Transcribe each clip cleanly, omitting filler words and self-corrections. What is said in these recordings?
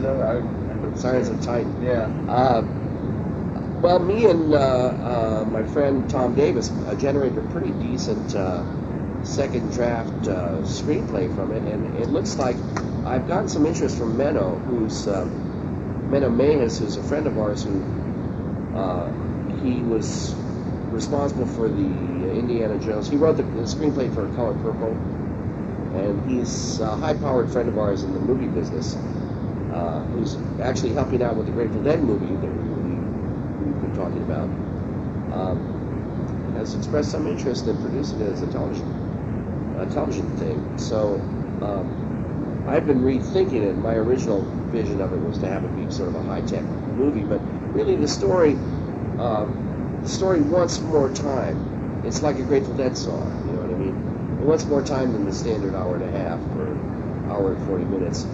of it? Sirens of Titan. Yeah. Well, me and my friend Tom Davis generated a pretty decent second draft screenplay from it, and it looks like I've gotten some interest from Menno, who's Menno Mejis, who's a friend of ours, who he was responsible for the Indiana Jones. He wrote the screenplay for Color Purple, and he's a high-powered friend of ours in the movie business, who's actually helping out with the Grateful Dead movie that we've been talking about. Has expressed some interest in producing it as a television thing. So I've been rethinking it. My original vision of it was to have it be sort of a high-tech movie, but really the story wants more time. It's like a Grateful Dead song, you know what I mean? It wants more time than the standard hour and a half or hour and 40 minutes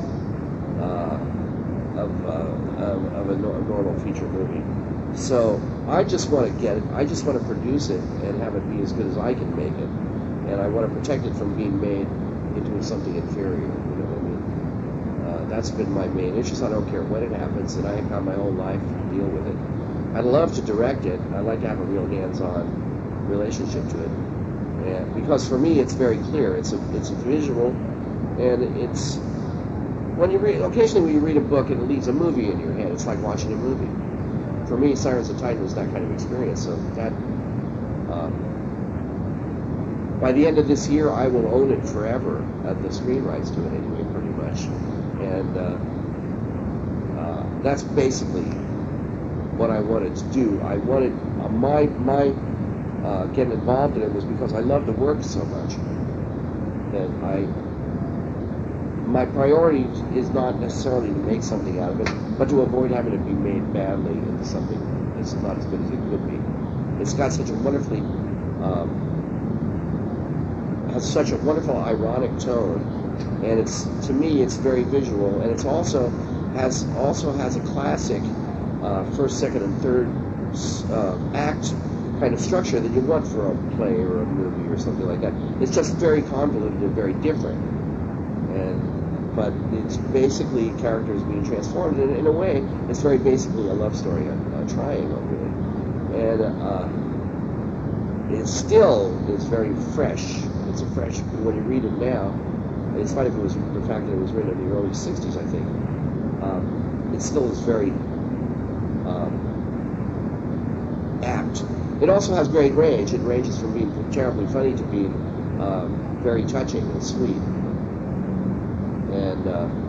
of a normal feature movie. So I just want to get it. I just want to produce it and have it be as good as I can make it, and I want to protect it from being made into something inferior. You know what I mean? That's been my main interest. I don't care when it happens, and I have got my own life to deal with it. I'd love to direct it. I'd like to have a real hands-on relationship to it, and because for me it's very clear. It's a visual, and it's when you read. Occasionally, when you read a book, it leaves a movie in your head. It's like watching a movie. For me, Sirens of Titan was that kind of experience. So that by the end of this year, I will own it forever at the screen rights to it anyway, pretty much. And that's basically what I wanted to do. I wanted my getting involved in it was because I love the work so much that my priority is not necessarily to make something out of it, but to avoid having it be made badly into something that's not as good as it could be. It's got such a wonderfully has such a wonderful ironic tone, and it's, to me, it's very visual, and it's also has a classic first, second, and third act kind of structure that you want for a play or a movie or something like that. It's just very convoluted and very different, but it's basically characters being transformed, and in a way, it's very basically a love story, a triangle, really. And it still is very fresh. It's a fresh, when you read it now, it's funny if it was the fact that it was written in the early 60s, I think, it still is very apt. It also has great range. It ranges from being terribly funny to being very touching and sweet. And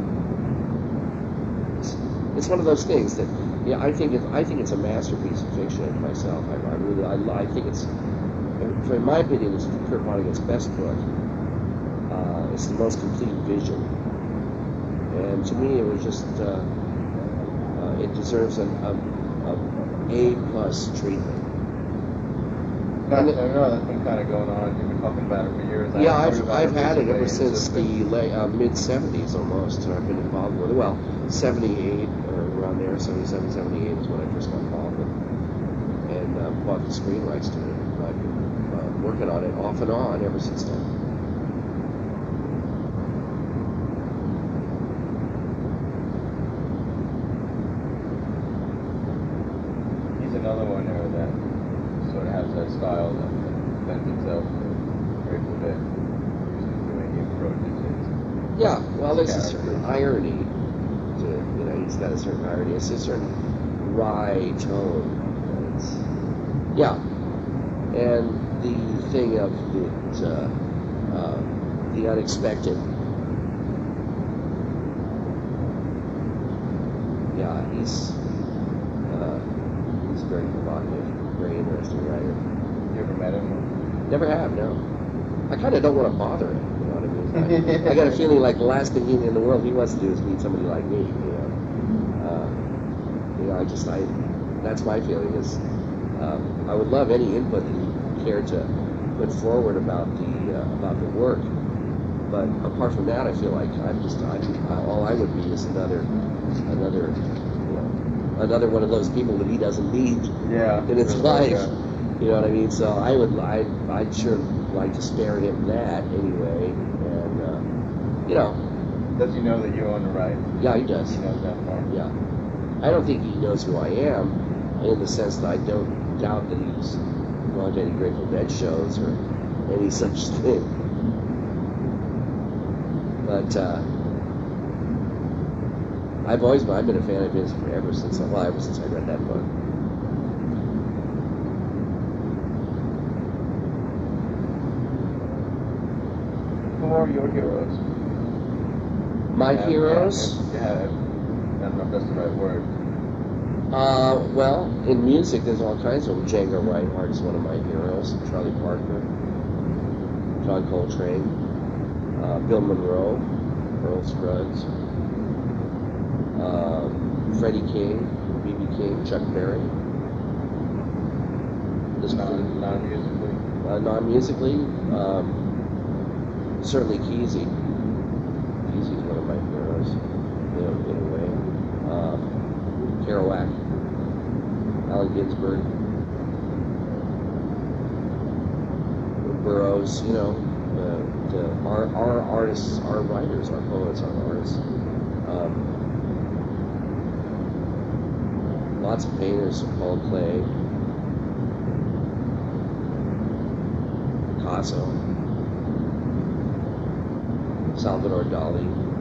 it's one of those things that, yeah, I think it's a masterpiece of fiction myself. I think it's, in my opinion, it's Kurt Vonnegut's best book. It's the most complete vision, and to me, it was just it deserves an A+ treatment. I know that's been kind of going on. You've been talking about it for years. Yeah, I've had it ever since the mid-'70s almost. I've been involved with it. Well, 78 or around there, 77, 78 is when I first got involved with it, and bought the screen rights to it. I've been working on it off and on ever since then. He's another one there that sort of has that style that lends itself to Grateful Dead. Usually the way he approaches it. Yeah, well, there's a certain irony to, you know, he's got a certain irony. It's a certain wry tone. Yeah, and the thing of the unexpected. Yeah, he's very provocative, very interesting writer. You ever met him? Never have, no. I kind of don't want to bother him, you know what I mean? I got a feeling like the last thing in the world he wants to do is meet somebody like me, you know. That's my feeling is, I would love any input that he cared to put forward about the work, but apart from that, I feel like all I would be is another one of those people that he doesn't need in his life. Yeah. You know what I mean? So I'd sure like to spare him that anyway, and you know, Does he know that you own the rights? Yeah, he does. He knows that part. Yeah. I don't think he knows who I am, in the sense that I don't doubt that he's gone to any Grateful Dead shows or any such thing. But I've been a fan of his ever since I read that book. Who are your heroes? My heroes? Yeah, I don't know if that's the right word. Well, in music, there's all kinds of them. Django Reinhardt is one of my heroes. Charlie Parker, John Coltrane, Bill Monroe, Earl Scruggs, Freddie King, B.B. King, Chuck Berry. Non-musically? Non-musically, certainly Kesey. Kesey's one of my heroes, in a way. Kerouac, Allen Ginsberg, Burroughs, our artists, our writers, our poets, our artists. Lots of painters, Paul Klee, Picasso, Salvador Dali.